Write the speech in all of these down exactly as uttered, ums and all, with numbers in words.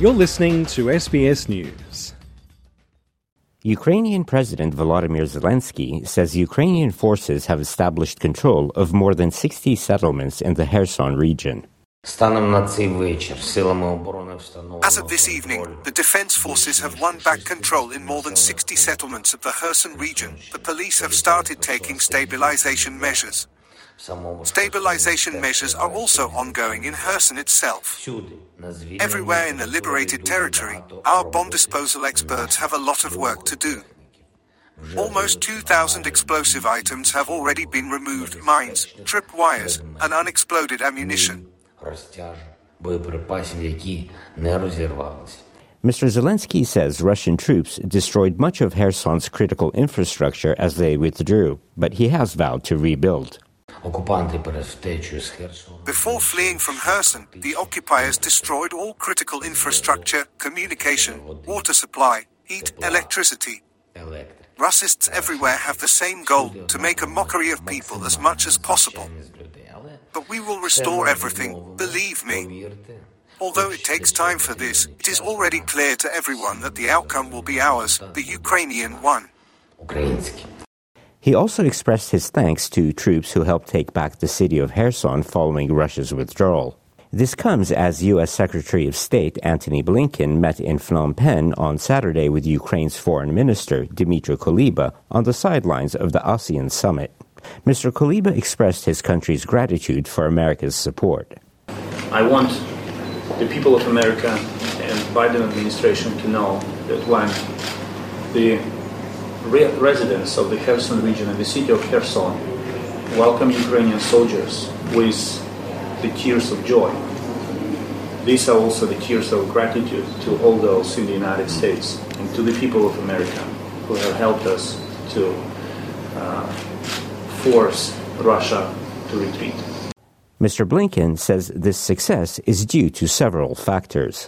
You're listening to S B S News. Ukrainian President Volodymyr Zelensky says Ukrainian forces have established control of more than sixty settlements in the Kherson region. As of this evening, the defense forces have won back control in more than sixty settlements of the Kherson region. The police have started taking stabilization measures. Stabilization measures are also ongoing in Kherson itself. Everywhere in the liberated territory, our bomb disposal experts have a lot of work to do. Almost two thousand explosive items have already been removed: mines, tripwires, and unexploded ammunition. Mister Zelensky says Russian troops destroyed much of Kherson's critical infrastructure as they withdrew, but he has vowed to rebuild. Before fleeing from Kherson, the occupiers destroyed all critical infrastructure, communication, water supply, heat, electricity. Russists everywhere have the same goal: to make a mockery of people as much as possible. But we will restore everything, believe me. Although it takes time for this, it is already clear to everyone that the outcome will be ours, the Ukrainian one. He also expressed his thanks to troops who helped take back the city of Kherson following Russia's withdrawal. This comes as U S Secretary of State Antony Blinken met in Phnom Penh on Saturday with Ukraine's Foreign Minister Dmytro Kuleba on the sidelines of the ASEAN summit. Mister Kuleba expressed his country's gratitude for America's support. I want the people of America and Biden administration to know that when the re- residents of the Kherson region and the city of Kherson welcome Ukrainian soldiers with the tears of joy, these are also the tears of gratitude to all those in the United States and to the people of America who have helped us to uh, force Russia to retreat. Mister Blinken says this success is due to several factors.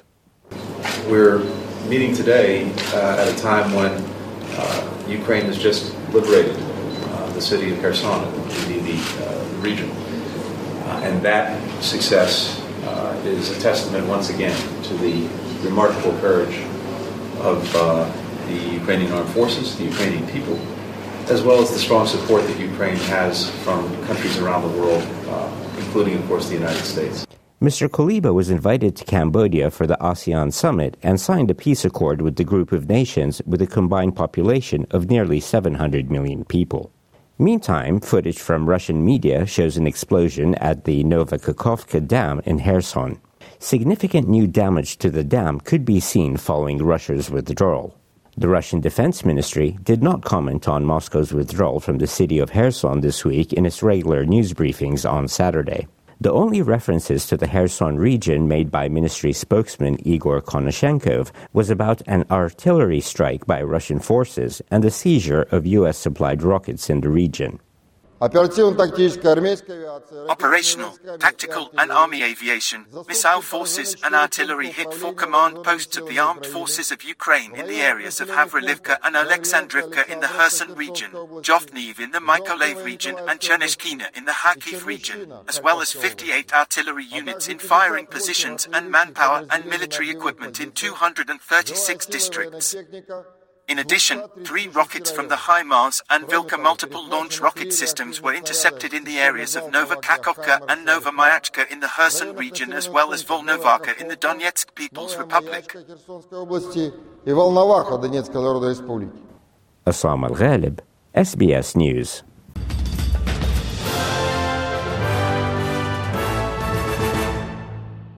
We're meeting today uh, at a time when uh, Ukraine has just liberated uh, the city of Kherson, the, the uh, region. Uh, and that success uh, is a testament once again to the remarkable courage of uh, the Ukrainian armed forces, the Ukrainian people, as well as the strong support that Ukraine has from countries around the world, uh, including, of course, the United States. Mister Kuleba was invited to Cambodia for the ASEAN summit and signed a peace accord with the group of nations with a combined population of nearly seven hundred million people. Meantime, footage from Russian media shows an explosion at the Novokakhovka Dam in Kherson. Significant new damage to the dam could be seen following Russia's withdrawal. The Russian Defense Ministry did not comment on Moscow's withdrawal from the city of Kherson this week in its regular news briefings on Saturday. The only references to the Kherson region made by ministry spokesman Igor Konashenkov was about an artillery strike by Russian forces and the seizure of U S-supplied rockets in the region. Operational, tactical and army aviation, missile forces and artillery hit four command posts of the armed forces of Ukraine in the areas of Havrylivka and Alexandrivka in the Kherson region, Zhovniv in the Mykolaiv region and Cherneshkina in the Kharkiv region, as well as fifty-eight artillery units in firing positions and manpower and military equipment in two hundred thirty-six districts. In addition, three rockets from the HIMARS and Vilka multiple launch rocket systems were intercepted in the areas of Novokakhovka and Novomayachka in the Kherson region, as well as Volnovakha in the Donetsk People's Republic. Assam Al-Ghalib, S B S News.